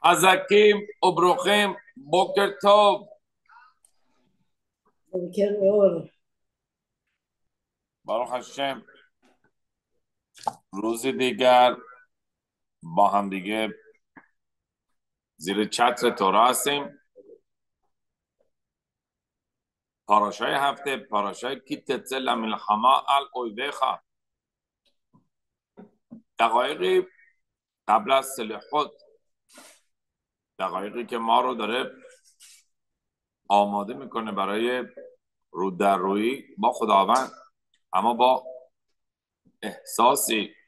חזקים וברוכים, בוקר טוב. בוקר אור. ברוך השם, روزی دیگر با هم دیگه زیر چتر تورا هستیم. پاراشای هفته، پاراشای کی تتسه لملحما الاویبخا، دقایقی قبل از سلیخوت، دقایقی که ما رو داره آماده میکنه برای رو در روی با خداوند، اما با احساسی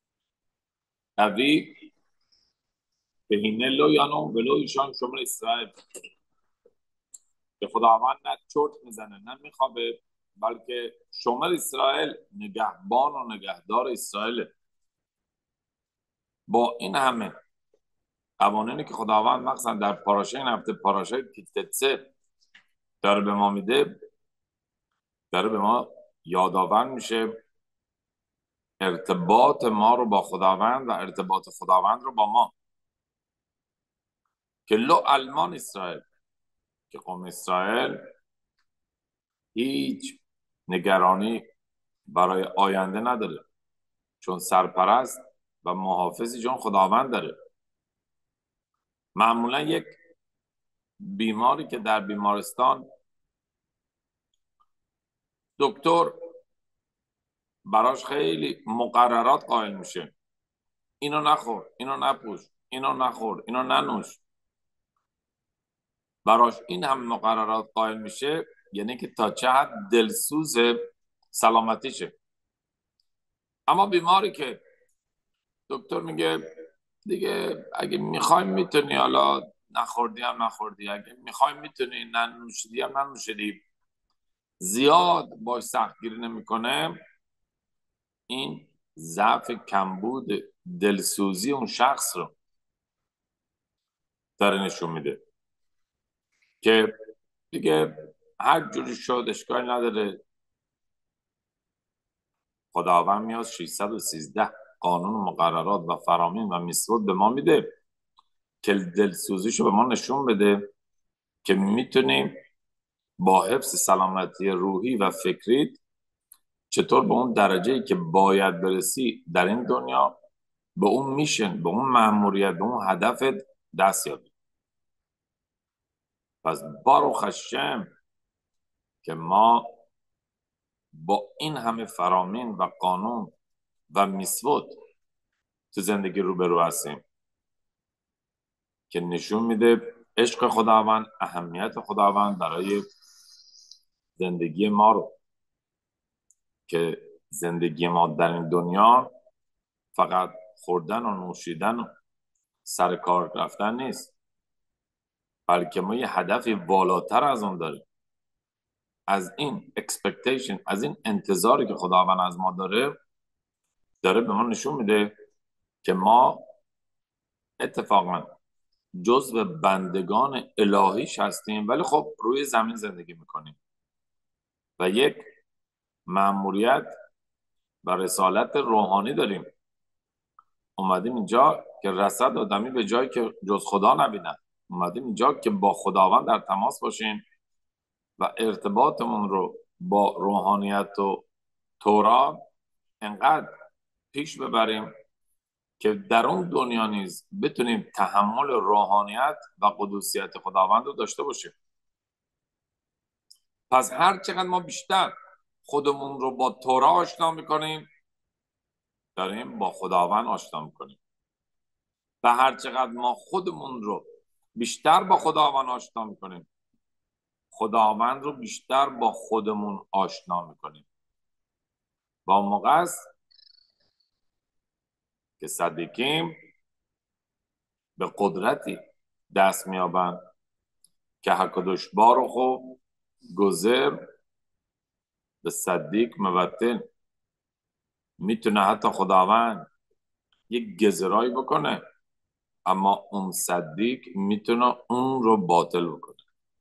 قوی به هینه لو یانون ولو ایشان شمر اسرائیل، که خداوند نه چرت میزنه نه میخوابه، بلکه شمر اسرائیل نگهبان و نگهدار اسرائیل. با این همه قوانینی که خداوند مخصوصا در پاراشای این هفته، پاراشای کیتتسه، داره به ما میده، داره به ما یادآور میشه ارتباط ما رو با خداوند و ارتباط خداوند رو با ما، که لو المان اسرائیل، که قوم اسرائیل هیچ نگرانی برای آینده نداره، چون سرپرست و محافظی جون خداوند داره. معمولا یک بیماری که در بیمارستان دکتر براش خیلی مقررات قائل میشه، اینو نخور، اینو نپوش، اینو نخور، اینو ننوش، براش این هم مقررات قائل میشه، یعنی که تا چه حد دلسوز سلامتیشه. اما بیماری که دکتر میگه دیگه اگه میخوای میتونی، حالا نخوردی هم نخوردی، اگه میخوای میتونی، ننوشیدی هم ننوشیدی، زیاد باش سختگیری نمیکنه، این ضعف کمبود دلسوزی اون شخص رو داره نشون میده که دیگه هر جوری شد اشکال نداره. خداوند میاد 613 قانون و مقررات و فرامین و میثوق به ما میده که دلسوزیشو به ما نشون بده که میتونیم با حفظ سلامتی روحی و فکری چطور به اون درجه‌ای که باید برسی در این دنیا، به اون میشن، به اون مأموریت، به اون هدفت دست یابی. پس باروخ الشم که ما با این همه فرامین و قانون و میثوق تو زندگی روبرو هستیم که نشون میده عشق خداوند، اهمیت خداوند برای زندگی ما رو، که زندگی ما در این دنیا فقط خوردن و نوشیدن و سر کار رفتن نیست، بلکه ما یه هدفی بالاتر از اون داریم. از این expectation، از این انتظاری که خداوند از ما داره به ما نشون میده که ما اتفاقا جزو بندگان الهیش هستیم، ولی خب روی زمین زندگی میکنیم و یک مأموریت و رسالت روحانی داریم. اومدیم اینجا که رصد آدمی به جایی که جز خدا نبینن، اومدیم اینجا که با خداوند در تماس باشیم و ارتباطمون رو با روحانیت و تورا انقدر پیش ببریم که در اون دنیا نیز بتونیم تحمل روحانیت و قدوسیت خداوند رو داشته باشیم. پس هر چقدر ما بیشتر خودمون رو با تورا آشنا میکنیم، داریم با خداوند آشنا میکنیم، و هر چقدر ما خودمون رو بیشتر با خداوند آشنا میکنیم، خداوند رو بیشتر با خودمون آشنا میکنیم. و اون موقع است که صدیقیم به قدرتی دست میابند که هکادوش باروخو گذر به صدیق مبتل، میتونه حتی خداوند یک گذرایی بکنه، اما اون صدیق میتونه اون رو باطل بکنه.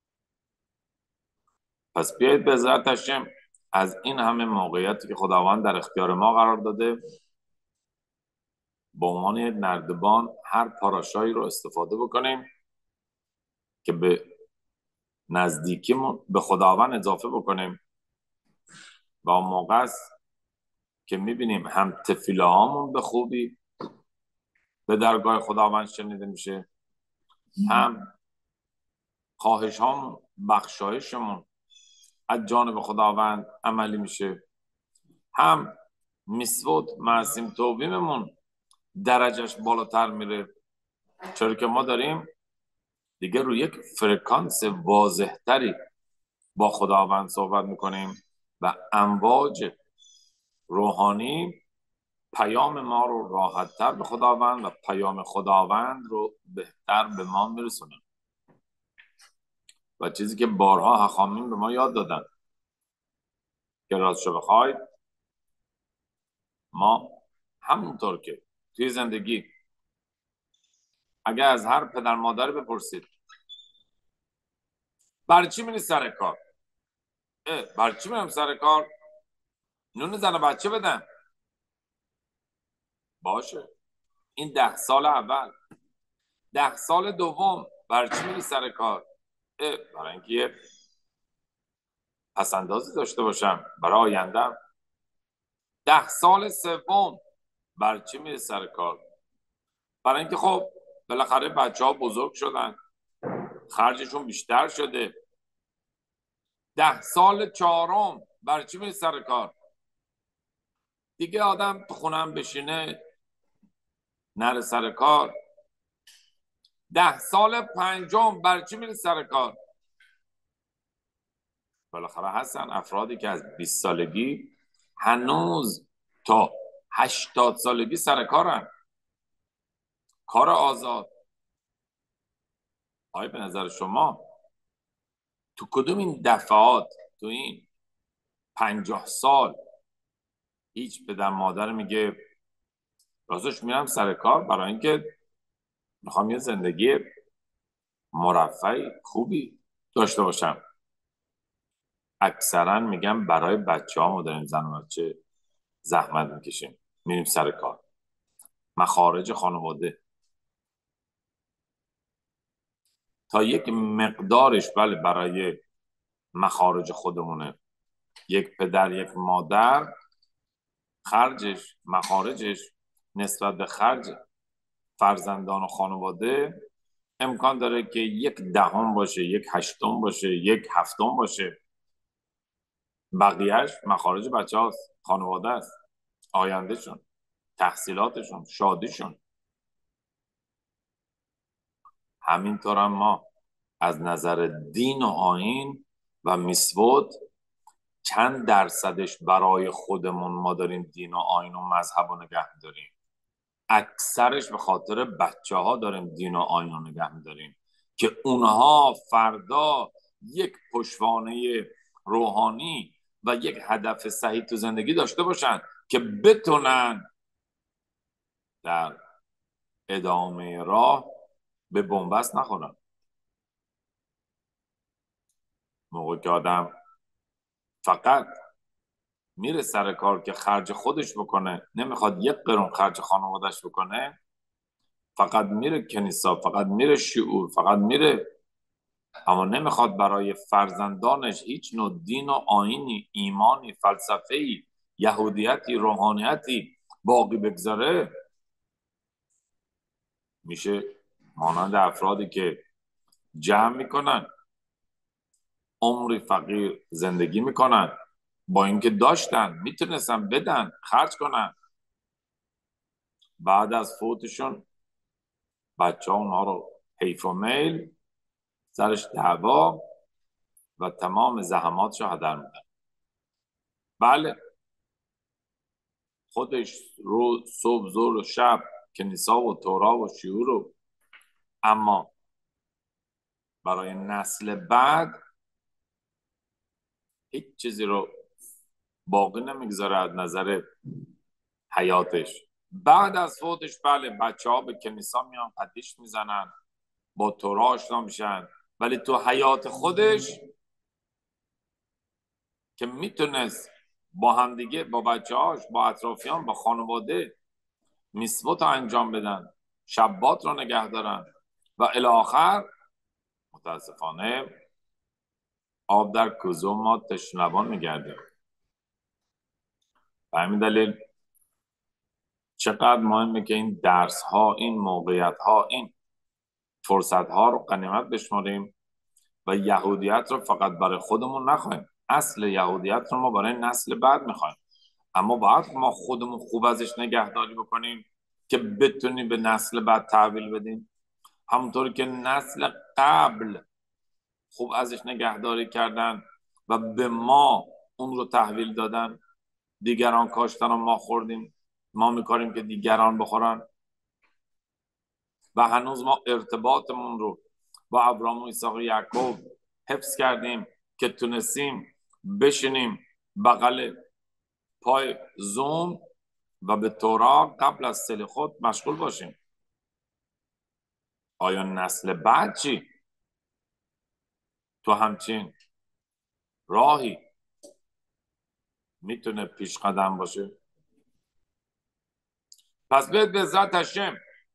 پس بیایید به عزت هشم از این همه موقعیتی که خداوند در اختیار ما قرار داده به عنوان یک نردبان هر پاراشایی رو استفاده بکنیم که به نزدیکیمون به خداوند اضافه بکنیم و اون موقع است که میبینیم هم تفیله هامون به خوبی به درگاه خداوند شنیده میشه، هم خواهش هامون، بخشایشمون از جانب خداوند عملی میشه، هم میسود معصیم توبیممون درجهش بالاتر میره، چرا که ما داریم دیگه روی یک فرکانس واضحتری با خداوند صحبت میکنیم و امواج روحانی پیام ما رو راحتتر به خداوند و پیام خداوند رو بهتر به ما میرسونه. و چیزی که بارها حخامین به ما یاد دادن که راستشو بخواید ما همونطور که توی زندگی اگه از هر پدر مادر بپرسید برای چی میری سر کار؟ برای چی میرم سر کار؟ نون زن بچه بدن. باشه، این 10 سال اول. 10 سال دوم برای چی میری سر کار؟ برای اینکه یه پسندازی داشته باشم برای آیندم. 10 سال سوم برای چی میری سر کار؟ برای اینکه خب بالاخره بچه ها بزرگ شدن، خرجشون بیشتر شده. 10 سال چهارم برای چی میری سر کار؟ دیگه آدم تو خونم بشینه نره سر کار. 10 سال پنجم برای چی میری سر کار؟ بالاخره هستن افرادی که از 20 سالگی هنوز تا 80 سالگی سر کارن، کار آزاد. آیا به نظر شما تو کدوم این دفعات تو این 50 سال هیچ پدر مادر میگه راستش میرم سر کار برای اینکه میخوام یه زندگی مرفهی خوبی داشته باشم؟ اکثرا میگم برای بچه ها ما داریم زن و بچه زحمت میکشیم میریم سر کار. مخارج خانواده تا یک مقدارش بله برای مخارج خودمونه. یک پدر یک مادر خرجش مخارجش نسبت به خرج فرزندان و خانواده امکان داره که 1/10 باشه، 1/8 باشه، 1/7 باشه. بقیهش مخارج بچه هاست، خانواده است، آیندهشون، تحصیلاتشون، شادیشون. همینطور هم ما از نظر دین و آیین و میسود چند درصدش برای خودمون ما داریم دین و آیین و مذهب رو نگه می‌داریم؟ اکثرش به خاطر بچه ها داریم دین و آیین رو نگه می‌داریم که اونها فردا یک پشتوانه روحانی و یک هدف صحیح تو زندگی داشته باشن که بتونن در ادامه راه به بنبست نخورن. موقع که آدم فقط میره سر کار که خرج خودش بکنه، نمیخواد 1 قرون خرج خانوادش بکنه، فقط میره کنیسا، فقط میره شعور، فقط میره، اما نمیخواد برای فرزندانش هیچ نوع دین و آیینی، ایمانی، فلسفه‌ای، یهودیتی، روحانیتی باقی بگذاره، میشه مانند افرادی که جمع میکنن، عمری فقیر زندگی میکنن، با اینکه داشتن میتونستن بدن خرج کنن، بعد از فوتشون بچه ها اونها رو حیف و میل سرش دعوا و تمام زحماتش رو هدر میدن. بله خودش رو صبح ظهر و شب کنیسا و تورا و شیعور و، اما برای نسل بعد هیچ چیزی رو باقی نمیگذاره از نظر حیاتش. بعد از فوتش بله بچه ها به کنیسا میان پدیش میزنن، با تورا آشنا میشن، ولی تو حیات خودش که میتونست با همدیگه، با بچه هاش، با اطرافیان، با خانواده میسوت رو انجام بدن، شبات رو نگه دارن و الی آخر متاسفانه آب در کوزه ما تشنوان میگردیم. به همین دلیل چقدر مهمه که این درس ها، این موقعیت ها، این فرصت ها رو غنیمت بشماریم و یهودیت رو فقط برای خودمون نخواهیم. اصل یهودیت رو ما برای نسل بعد میخوایم، اما باید ما خودمون خوب ازش نگهداری بکنیم که بتونیم به نسل بعد تحویل بدیم، همونطور که نسل قبل خوب ازش نگهداری کردن و به ما اون رو تحویل دادن. دیگران کاشتن و ما خوردیم، ما میکاریم که دیگران بخورن و هنوز ما ارتباطمون رو با ابراهیم و اسحاق و یعقوب حفظ کردیم که تونستیم بشینیم بغل پای زوم و به تورا قبل از سلیخوت مشغول باشیم. آیا نسل بعد چی؟ تو همچین راهی میتونه پیش قدم باشه؟ پس به عزت هشم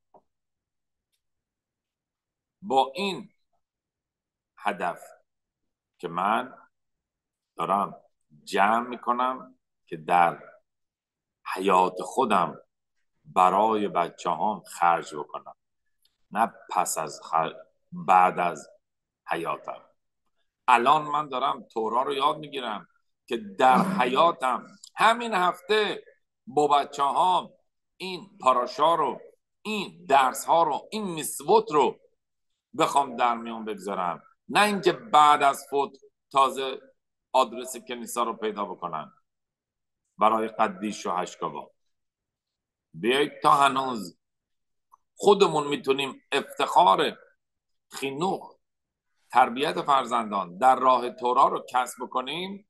با این هدف که من دارم جمع میکنم که در حیات خودم برای بچه هم خرج بکنم، نه پس از بعد از حیاتم. الان من دارم تورا رو یاد میگیرم که در حیاتم همین هفته با بچه هم این پاراشا رو، این درس ها رو، این میسوت رو بخوام در میون بگذارم، نه اینکه بعد از فوت تازه آدرس کنیسا رو پیدا بکنن برای قدیش و هشکابا. بیایید تا هنوز خودمون میتونیم افتخار خینوخ، تربیت فرزندان در راه تورا رو کسب بکنیم.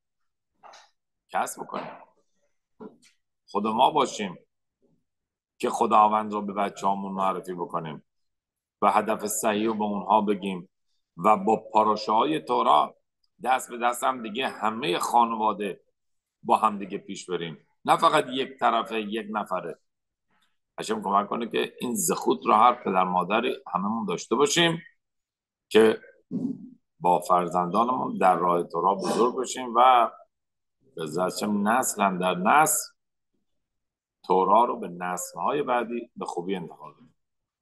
خود ما باشیم که خداوند رو به بچه‌هامون معرفی بکنیم و هدف صحیح رو به اونها بگیم و با پاراشه‌های تورا دست به دست هم دیگه همه خانواده با هم دیگه پیش بریم، نه فقط یک طرفه، یک نفره. هشم کمک کنه که این زخوت رو هر پدر مادری هممون داشته باشیم که با فرزندانمون در راه تورا بزرگ بشیم و به زرچم نسل در نسل تورا رو به نسل‌های بعدی به خوبی انتقال بدیم.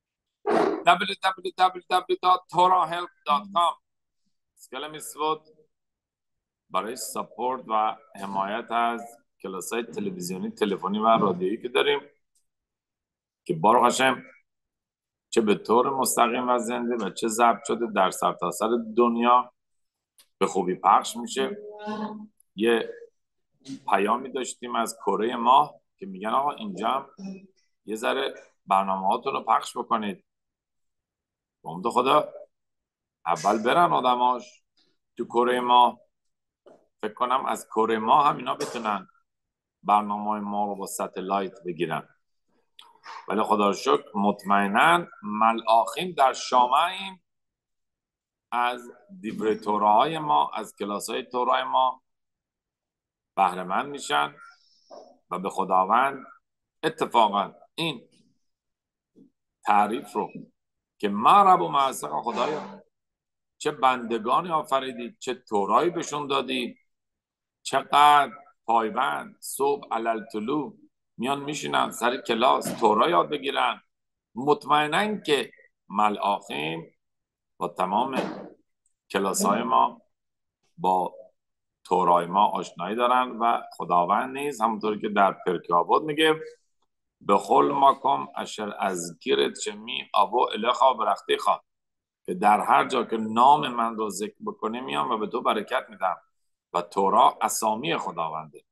www.torahelp.com اسکل میسوت برای سپورت و حمایت از کلاس‌های تلویزیونی، تلفنی و رادیویی که داریم که بارو هشم چه به طور مستقیم و زنده و چه ضبط شده در سرتاسر دنیا به خوبی پخش میشه. یه پیامی داشتیم از کره ماه که میگن آقا اینجا یه ذره برنامه هاتون رو پخش بکنید. بامدو خدا اول برن آدماش تو کره ماه، فکر کنم از کره ماه هم اینا بتونن برنامه های ما رو با ستلایت بگیرن. ولی خدا رو شکر مطمئنن ملاخیم در شامعیم از دیبره توراهای ما، از کلاس های تورای ما بهره‌مند میشن و به خداوند اتفاقا این تعریف رو که ما رب و معصق خدایا چه بندگانی آفریدی، چه تورایی بهشون دادی، چقدر پایبند صبح علل طلوع میان میشینن سر کلاس تورا یاد بگیرن، مطمئنن که ملآخیم با تمام کلاس های ما با تورای ما آشنایی دارن و خداوند نیز همونطور که در پرکی آباد میگه به خل ماکم اشر از گیرت چمی آبو الخا برختی خواه، که در هر جا که نام من رو ذکر بکنی میام و به تو برکت میدم و تورا اسامی خداونده.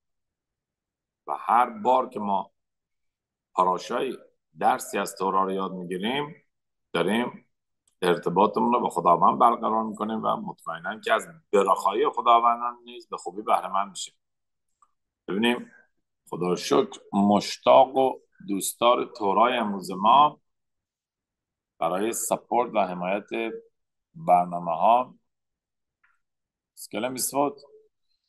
و هر بار که ما پاراشای درسی از تورا رو یاد میگیریم داریم ارتباطمون رو با خداوند برقرار میکنیم و مطمئنن که از براخایی خداوندان نیز به خوبی بهره مند میشیم. ببینیم خدا رو شکر مشتاق و دوستدار تورای امروز ما برای سپورت و حمایت برنامه ها اسکل میسوت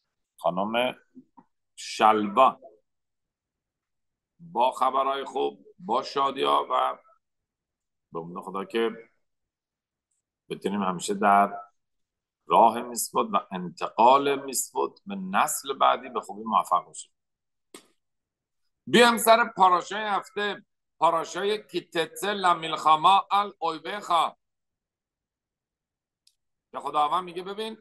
خانم شلبا با خبرهای خوب با شادیا و به امید خدا که بتونیم همیشه در راه میسود و انتقال میسود به نسل بعدی به خوبی موفق بشیم. بیام سر پاراشای هفته، پاراشای کیتتسه لمیلخاما الاویبخا، که خداوند میگه ببین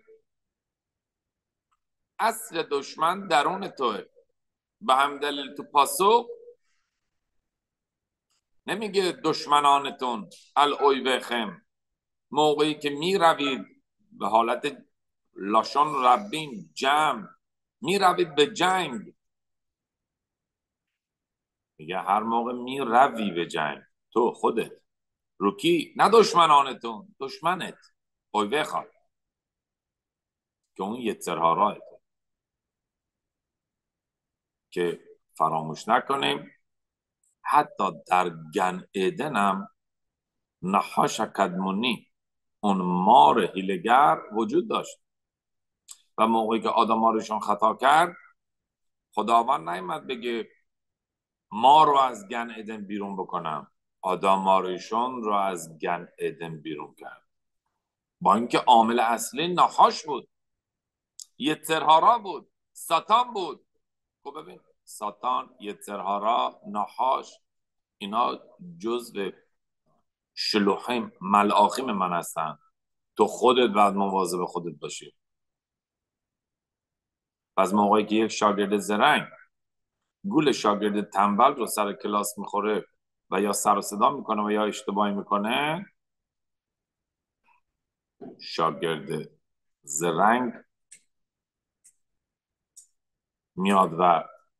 اصل دشمن درون توه. به هم دلیل تو پاسخ نمیگه دشمنانتون الاویبخم، موقعی که میروید به حالت لاشون ربین جمع میروید به جنگ، میگه هر موقع میروی به جنگ تو خودت روکی، نه دشمنانتون، دشمنت اویبخا که اون یترهاراه، که فراموش نکنیم حتی در گن ایدن هم نحاش کدمونی، اون مار هیلگر وجود داشت و موقعی که آدمارشون خطا کرد خداوند نیامد بگه ما رو از گن ایدن بیرون بکنم، آدمارشون رو از گن ایدن بیرون کرد، با اینکه عامل اصلی نحاش بود، یترهارا بود، ساتان بود. خب ببین ساتان، یترهارا، نحاش، اینا جزء شلوحیم ملاخیم من هستن. تو خودت باید مواظب خودت باشی. پس موقعی که یک شاگرد زرنگ گول شاگرد تنبل رو سر کلاس میخوره و یا سر و صدا میکنه و یا اشتباهی میکنه، شاگرد زرنگ میاد و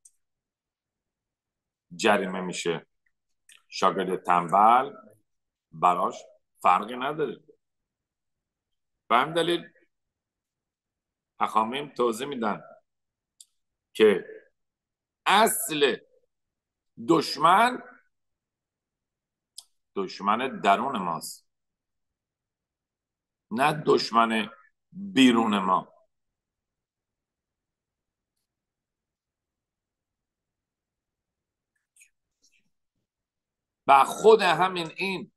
جریمه میشه. شاگرد تنبل براش فرقی نداره. به هم دلیل اخامیم توضیح میدن که اصل دشمن درون ماست، نه دشمن بیرون ما. و خود همین این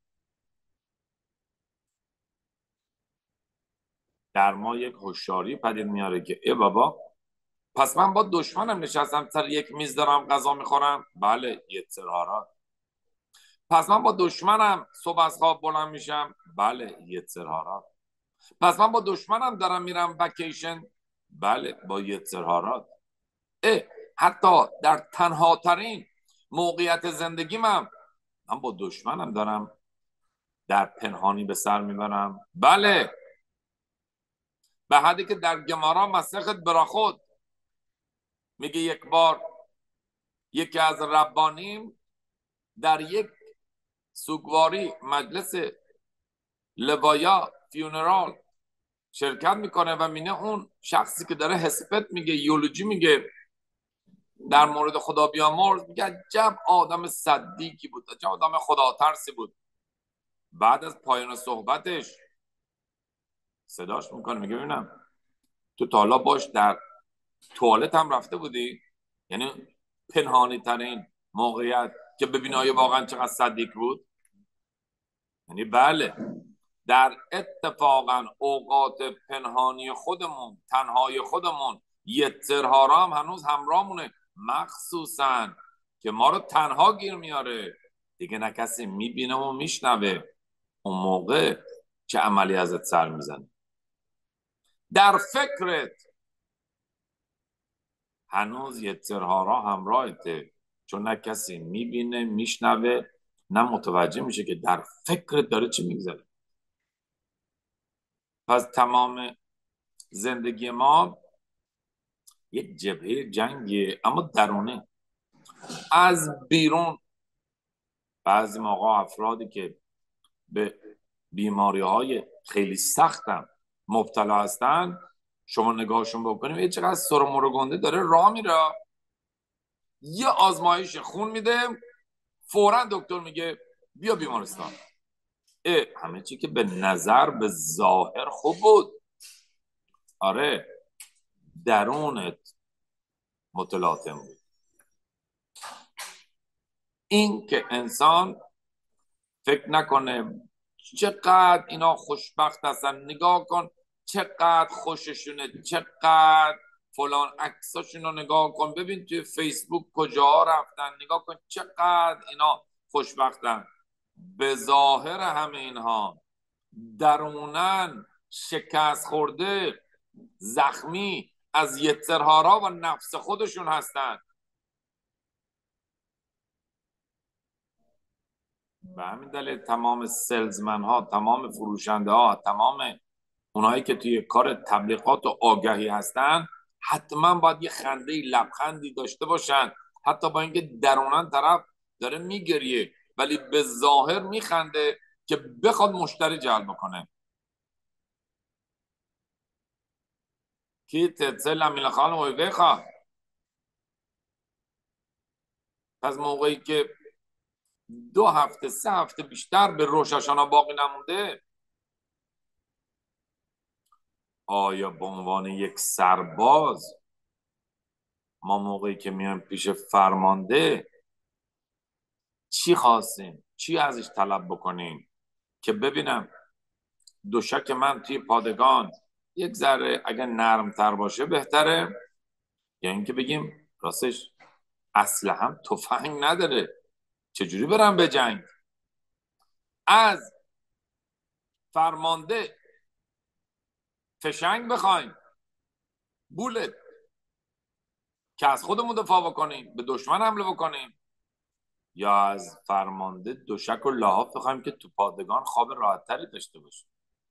در ما یک هوشیاری پدید میاره که ای بابا، پس من با دشمنم نشستم سر یک میز دارم غذا میخورم. بله یترهارا. پس من با دشمنم صبح از خواب بلند میشم. بله یترهارا. پس من با دشمنم دارم میرم وکیشن. بله با یترهارا. حتی در تنها ترین موقعیت زندگی من با دشمنم دارم در پنهانی به سر میبرم. بله، به حدی که در گمارا مسخت براخود میگه یک بار یکی از ربانیم در یک سوگواری مجلس لوایا فیونرال شرکت میکنه و مینه اون شخصی که داره هسپت میگه، یولوژی میگه در مورد خدا بیامرز، میگه عجب آدم صدیقی بود، عجب آدم خدا ترسی بود. بعد از پایان صحبتش صداش میکنه میگه ببینم تو تا حالا باش در توالت هم رفته بودی؟ یعنی پنهانی ترین موقعیت که ببینه آیا واقعا چقدر صدیق بود. یعنی بله، در اتفاقا اوقات پنهانی خودمون، تنهای خودمون، یترهارا هم هنوز همراهمونه، مخصوصا که ما رو تنها گیر میاره دیگه، نه کسی میبینه و میشنوه. اون موقع چه عملی ازت سر میزنه؟ در فکرت هنوز یترهارا همراهته، چون نه کسی میبینه میشنوه، نه متوجه میشه که در فکرت داره چی میگذره. پس تمام زندگی ما یک جبهه جنگیه، اما درونه. از بیرون بعضی موقع افرادی که به بیماری های خیلی سختن مبتلا هستن، شما نگاهشون بکنیم یه چقدر سرمور گنده داره راه میره، یه آزمایش خون میده فوراً دکتر میگه بیا بیمارستان. همه چی که به نظر به ظاهر خوب بود، آره درونت متلاطم بود. این که انسان فکر نکنه چقدر اینا خوشبخت هستن، نگاه کن چقدر خوششونه، چقدر فلان عکساشون رو نگاه کن، ببین توی فیسبوک کجا رفتن، نگاه کن چقدر اینا خوشبختن. به ظاهر همه اینها درونن شکست خورده، زخمی از یترهارا و نفس خودشون هستن. به همین دلیل تمام سلزمن ها، تمام فروشنده ها، تمام اونایی که توی کار تبلیغات و آگهی هستن حتما باید یه خنده لبخندی داشته باشن، حتی با اینکه درونن طرف داره میگریه ولی به ظاهر میخنده که بخواد مشتری جلب کنه. کی تتسل میل خان و بخواد. پس موقعی که 2 هفته 3 هفته بیشتر به روش هاشانا باقی نمونده، آیا به عنوان یک سرباز ما موقعی که میایم پیش فرمانده چی خواستیم، چی ازش طلب بکنیم که ببینم دوشک من توی پادگان یک ذره اگر نرمتر باشه بهتره، یا اینکه بگیم راستش اسلحه هم تفنگ نداره چجوری برم به جنگ. از فرمانده فشنگ بخوایم، بولت که از خودمون دفاع بکنیم به دشمن حمله بکنیم، یا از فرمانده دوشک و لحاف بخوایم که تو پادگان خواب راحتتری داشته باشیم.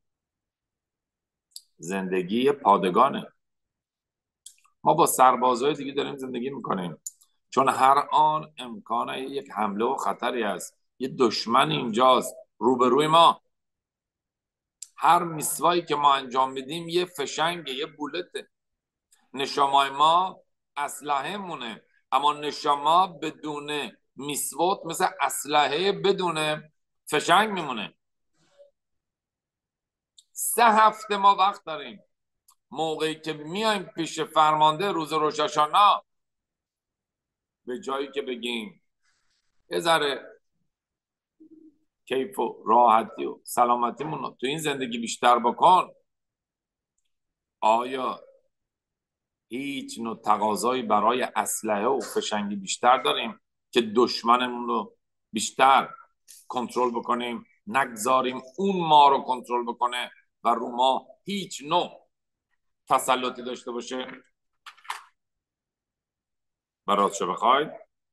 زندگی پادگانه. ما با سربازهای دیگه داریم زندگی میکنیم، چون هر آن امکان یک حمله و خطری است. یه دشمن اینجاست روبروی ما. هر میسوایی که ما انجام میدیم یه فشنگه، یه بولته. نشامای ما اسلحه مونه، اما نشاما بدون میسوت مثل اسلحه بدون فشنگ میمونه. 3 هفته ما وقت داریم. موقعی که میایم پیش فرمانده روز روش هاشانا، به جایی که بگیم یه ذره کیف و راحتی و سلامتیمون رو تو این زندگی بیشتر بکن، آیا هیچ نوع تقاضایی برای اسلحه و فشنگی بیشتر داریم که دشمنمون رو بیشتر کنترل بکنیم، نگذاریم اون ما رو کنترل بکنه و رو ما هیچ نوع تسلطی داشته باشه؟ برات بخواید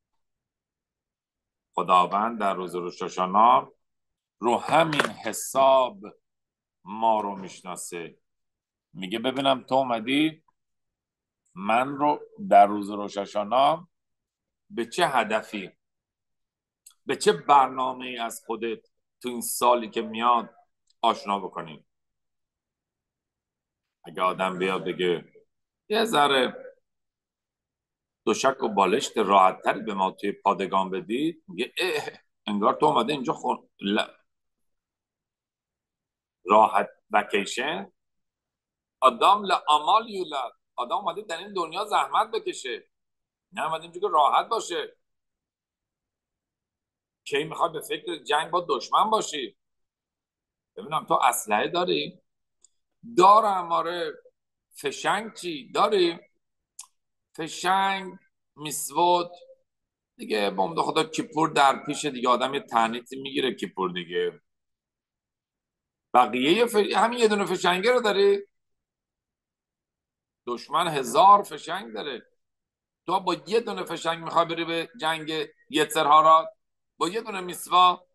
خداوند در روز روش هاشانا رو همین حساب ما رو میشناسه. میگه ببینم تو اومدی من رو در روز روش هاشانا به چه هدفی، به چه برنامه‌ای از خودت تو این سالی که میاد آشنا بکنیم. اگه آدم بیاد بگه یه ذره دوشک و بالشت راحت تری به ما توی پادگان بدید، میگه انگار تو اومده اینجا راحت وکیشن. آدم لعمال یولد، آدم اومده در این دنیا زحمت بکشه، نه اومده اینجا که راحت باشه. کی میخوای به فکر جنگ با دشمن باشی؟ ببینم تو اسلحه داری؟ دارم آره. فشنگ چی داری؟ فشنگ، میسوت دیگه، بمب خدا کیپور در پیش دیگه، آدم یه تنیتی میگیره کیپور دیگه. بقیه همین یه دونه فشنگه رو داری؟ دشمن 1000 فشنگ داره. تو با یه دونه فشنگ میخوای بری به جنگ یترهارات با یه دونه میسوا؟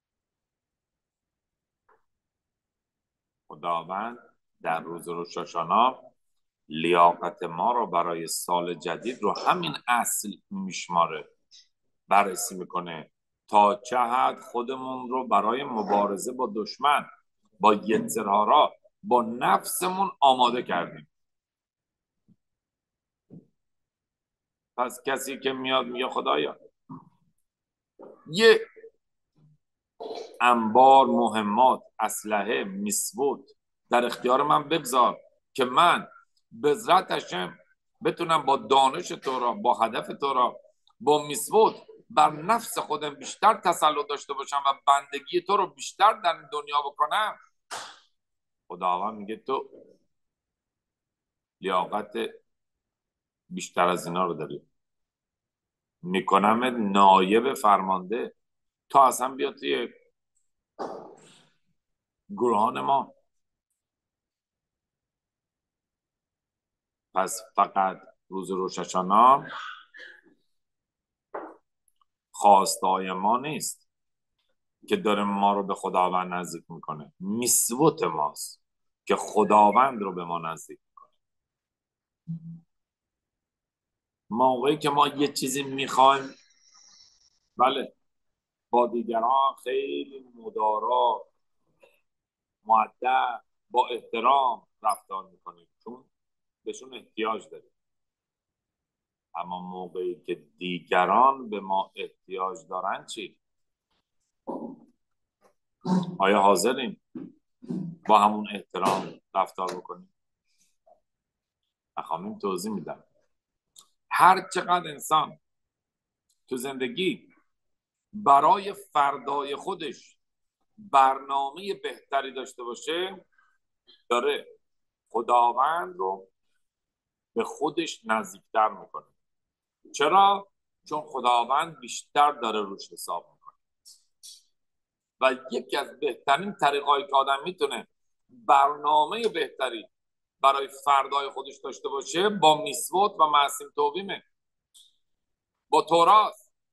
خداوند در روز روش هاشانا لیاقت ما رو برای سال جدید رو همین اصل میشماره، بررسی میکنه تا چه حد خودمون رو برای مبارزه با دشمن، با یترهارا، با نفسمون آماده کردیم. پس کسی که میاد میگه خدایا یه انبار مهمات، اسلحه، میسوت در اختیار من بگذار که من به ذات هشم بتونم با دانش تو را، با هدف تو را، با میسوت بر نفس خودم بیشتر تسلط داشته باشم و بندگی تو رو بیشتر در این دنیا بکنم، خداوند میگه تو لیاقت بیشتر از اینا رو داری، میکنم نایب فرمانده. تو اصلا بیا توی گروهان ما. پس فقط روز روششانا خواستای ما نیست که داره ما رو به خداوند نزدیک میکنه، میسوت ماست که خداوند رو به ما نزدیک میکنه. موقعی که ما یه چیزی میخوایم، بله، با دیگران خیلی مدارا، مؤدب، با احترام رفتار میکنیم چون بهشون احتیاج داریم. اما موقعی که دیگران به ما احتیاج دارن چی؟ آیا حاضریم با همون احترام رفتار بکنیم؟ میخوام توضیح میدم. هر چقدر انسان تو زندگی برای فردای خودش برنامه بهتری داشته باشه، داره خداوند رو به خودش نزدیکتر میکنه. چرا؟ چون خداوند بیشتر داره روش حساب میکنه. و یکی از بهترین طریقایی که آدم میتونه برنامه بهتری برای فردای خودش داشته باشه با میسوت و معصیم توبیمه، با تورات.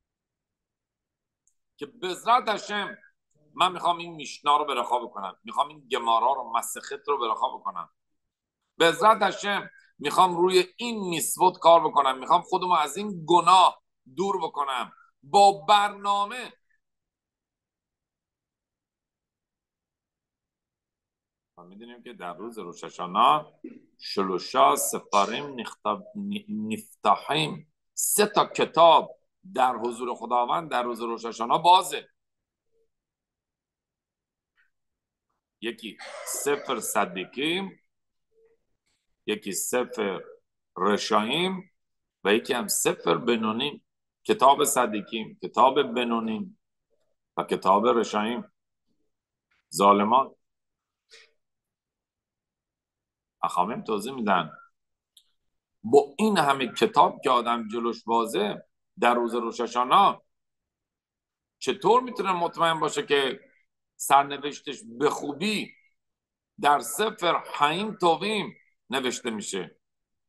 که بذرت هشم من میخوام این میشنا رو برخا بکنم، میخوام این گمارا رو مسخت رو برخا بکنم، بذرت هشم میخوام روی این میسوت کار بکنم، میخوام خودمو از این گناه دور بکنم با برنامه. ما میدونیم که در روز روششانا شلوشا سفاریم نفتحیم، 3 تا کتاب در حضور خداوند در روز روششانا بازه. یکی سفر صدیقیم، یکی سفر رشایم و یکی هم سفر بنونیم. کتاب صدیقیم، کتاب بنونیم و کتاب رشایم، ظالمان. اخامیم توضیح میدن با این همه کتاب که آدم جلوش بازه در روز روششانا چطور میتونه مطمئن باشه که سرنوشتش به خوبی در سفر حیم تویم نوشته میشه؟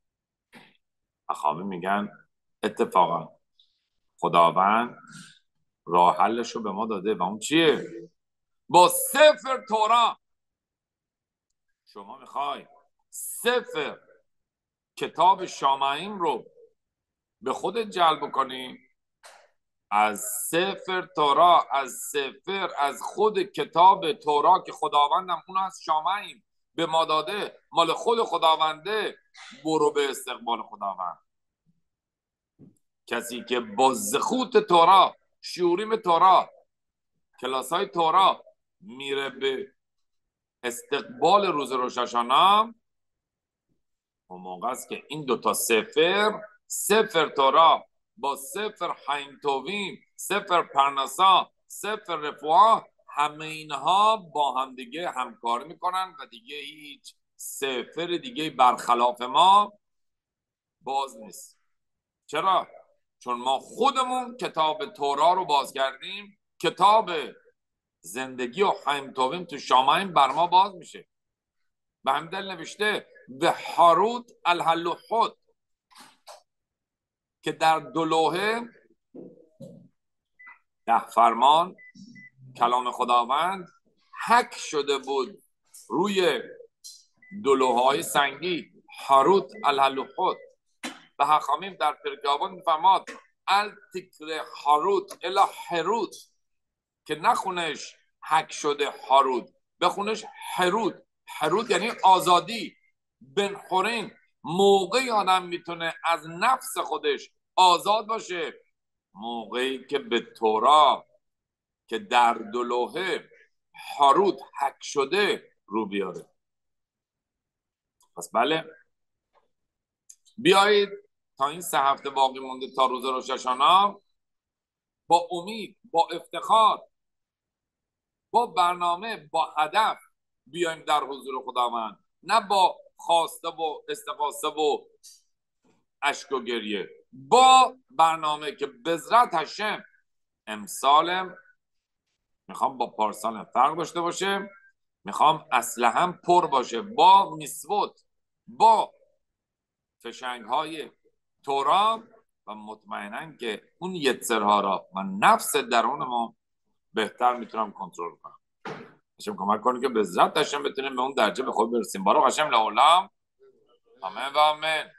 اخامی میگن اتفاقا خداوند راه حلش رو به ما داده و اون چیه؟ با سفر تورا. شما میخوای سفر کتاب شامعیم رو به خودت جلب کنی، از سفر تورا، از خود کتاب تورا که خداوندم اون از شامعیم به ما داده، مال خود خداونده، برو به استقبال خداوند. کسی که با زخوت تورا، شیوریم تورا، کلاسای تورا میره به استقبال روز روششانا، اون موقع است که این دوتا سفر تورا با سفر حیم تویم، سفر پرنسا، سفر رفواه، همه اینها با هم دیگه همکاری میکنن و دیگه هیچ سفر دیگه برخلاف ما باز نیست. چرا؟ چون ما خودمون کتاب تورا رو باز کردیم، کتاب زندگی و حیم تویم تو شامعیم بر ما باز میشه. به همین دلیل نوشته به هاروت الحلوحوت که در 2 لوحه 10 فرمان کلام خداوند حک شده بود روی 2 لوحه‌های سنگی، هاروت الحلوحوت. و حخامیم در پرکابون میفرماد التکر هاروت الا هروت، که نخونش حک شده هاروت، بخونش هروت. هروت یعنی آزادی. بن خورین موقعی آدم میتونه از نفس خودش آزاد باشه موقعی که به تورا که در 2 لوحه هاروت حک شده رو بیاره. پس بله، بیایید تا این 3 هفته باقی مونده تا روز روششانا با امید، با افتخار، با برنامه، با هدف بیایم در حضور خداوند، نه با خواسته و استغاثه و اشک و گریه، با برنامه که بذرت هشم امسالم میخوام با پارسالم فرق داشته باشه، میخوام اسلحه‌ام پر باشه با میسوت، با فشنگ های تورا، و مطمئنا که اون یتسرها را و نفس درون ما بهتر میتونم کنترل کنم. هشم کمک کنه که به ذات هشم بتونیم به اون درجه به خود برسیم. بارو هشم لعالم. آمین و آمین.